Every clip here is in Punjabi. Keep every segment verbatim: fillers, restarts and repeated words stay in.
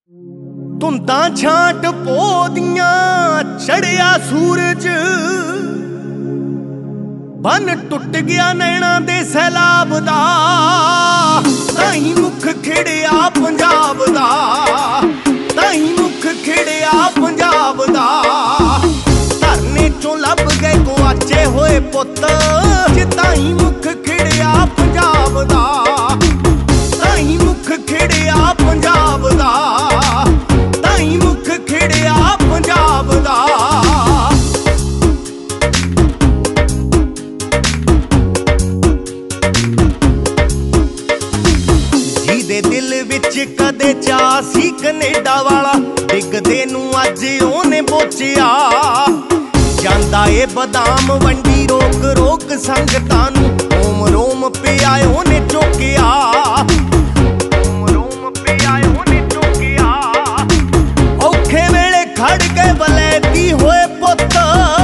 ਧੁੰਦਾਂ ਛਾਂਟ ਪੋਦੀਆਂ ਚੜਿਆ ਸੂਰਜ, ਬੰਨ ਟੁੱਟ ਗਿਆ ਨੈਣਾ ਦੇ ਸੈਲਾਬ ਦਾ। ਤਾਹੀਂ ਮੁੱਖ ਖਿੜਿਆ ਪੰਜਾਬ ਦਾ, ਤਾਹੀਂ ਮੁੱਖ ਖਿੜਿਆ ਪੰਜਾਬ ਦਾ। ਧਰਨੇ ਚੋਂ ਲੱਭ ਗਏ ਗੁਆਚੇ ਹੋਏ ਪੁੱਤ, ਜੇ ਤਾਹੀਂ ਮੁੱਖ ਖਿੜਿਆ ਪੰਜਾਬ ਦਾ, ਤਾਹੀਂ ਮੁੱਖ ਖਿੜਿਆ ਪੰਜਾਬ ਦਾ, ਤਾਹੀਂ ਮੁੱਖ ਖਿੜਿਆ ਪੰਜਾਬ ਦਾ। ਜਿਹਦੇ ਦਿਲ ਵਿੱਚ ਕਦੇ ਚਾਅ ਸੀ ਕਨੇਡਾ ਵਾਲਾ, ਡਿੱਗਦੇ ਨੂੰ ਅੱਜ ਉਹਨੇ ਬੋਚਿਆ। ਜਾਂਦਾ ਏ ਬਦਾਮ ਵੰਡੀ ਰੋਕ ਰੋਕ ਸੰਗਤਾਂ ਨੂੰ, ਰੋਮ ਰੋਮ ਪਿਆ ਉਹਨੇ ਚੁੱਕਿਆ, ਰੋਮ ਰੋਮ ਪਿਆ ਉਹਨੇ ਚੁੱਕਿਆ। ਔਖੇ ਵੇਲੇ ਖੜ ਕੇ ਵਲੈਤੀ ਹੋਏ ਪੁੱਤ,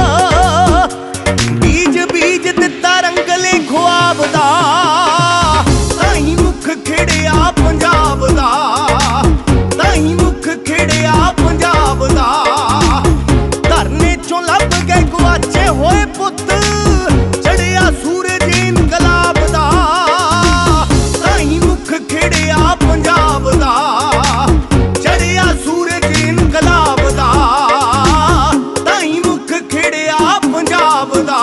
ਬੀਜ ਬੀਜ ਦਿੱਤਾ ਰੰਗਲੇ ਖ਼ੁਆਬ ਦਾ। ਤਾਹੀਂ ਮੁੱਖ ਖਿੜਿਆ ਪੰਜਾਬ ਦਾ, ਤਾਹੀਂ ਮੁੱਖ ਖਿੜਿਆ ਪੰਜਾਬ ਦਾ। ਧਰਨੇ ਚੋਂ ਲੱਭ ਗਏ ਗੁਆਚੇ ਹੋਏ ਪੁੱਤ, ਚੜਿਆ ਸੂਰਜ ਇਨਕਲਾਬ ਦਾ। ਤਾਹੀਂ ਮੁੱਖ ਖਿੜਿਆ ਪੰਜਾਬ ਦਾ, ਚੜਿਆ ਸੂਰਜ ਇਨਕਲਾਬ ਦਾ। ਤਾਹੀਂ ਮੁੱਖ ਖਿੜਿਆ ਪੰਜਾਬ ਦਾ।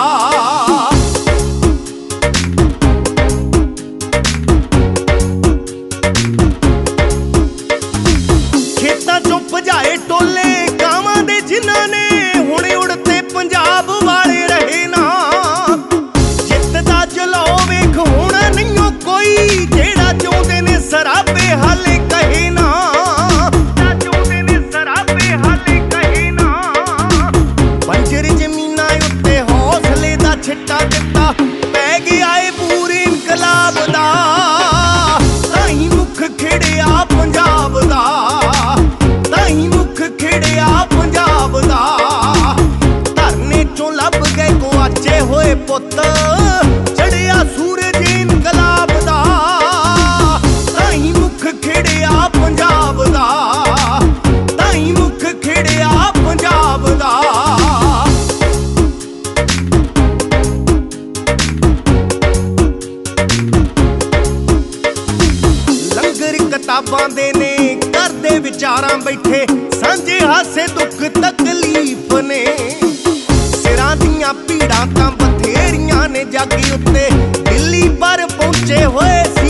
ਖੇਤਾਂ ਚੋਂ ਭਜਾਏ ਟੋਲੇ ਗਾਵਾਂ ਦੇ ਜਿਨ੍ਹਾਂ ਨੇ, ਹੁਣ ਉੜਤੇ ਪੰਜਾਬ ਵਾਲੇ ਰਹੇ ਨਾ। ਜਿੱਤ ਦਾ ਜਲੋ ਵੇਖ ਹੁਣ ਨਹੀਂਓ ਕੋਈ, ਜਿਹੜਾ ਚਾਹੁੰਦੇ ਨੇ ਸਰਾਬੇ ਹਾਲੇ ਕਹੇ ਨਾ, ਚਾਹੁੰਦੇ ਨੇ ਸਰਾਬੇ ਹਾਲੇ ਕਹੇ ਨਾ। ਬੰਜਰ ਜ਼ਮੀਨਾਂ ਉੱਤੇ ਹੌਸਲੇ ਦਾ ਛਿੱਟਾ ਦਿੱਤਾ, ਪੈ ਗਿਆ ਏ ਪੂਰੇ ਇਨਕਲਾਬ ਦਾ। ਤਾਹੀਂ ਮੁੱਖ ਖਿੜਿਆ ਪੰਜਾਬ ਦਾ, ਤਾਹੀਂ ਮੁੱਖ ਖਿੜਿਆ ਪੰਜਾਬ ਦਾ। ਧਰਨੇ ਚੋਂ ਲੱਭ ਗਏ ਗੁਆਚੇ ਹੋਏ ਪੁੱਤ, ਚੜਿਆ ਸੂਰਜ ਇਨਕਲਾਬ ਦਾ। ਤਾਹੀਂ ਮੁੱਖ ਖਿੜਿਆ ਪੰਜਾਬ ਦਾ, ਤਾਹੀਂ ਮੁੱਖ ਖਿੜਿਆ ਪੰਜਾਬ ਦਾ। ਲੰਗਰ ਕਿਤਾਬਾਂ ਦੇ ਨੇ ਕਰਦੇ ਵਿਚਾਰਾਂ ਬੈਠੇ, ਸਾਂਝੇ ਹਾਸੇ ਦੁੱਖ ਤਕਲੀਫ ਨੇ। ਸਿਰਾਂ ਦੀਆਂ ਭੀੜਾਂ ਤਾਂ ਬਥੇਰੀਆਂ ਨੇ ਜਾਗੀ ਉੱਤੇ, ਦਿੱਲੀ ਪਰ ਪਹੁੰਚੇ ਹੋਏ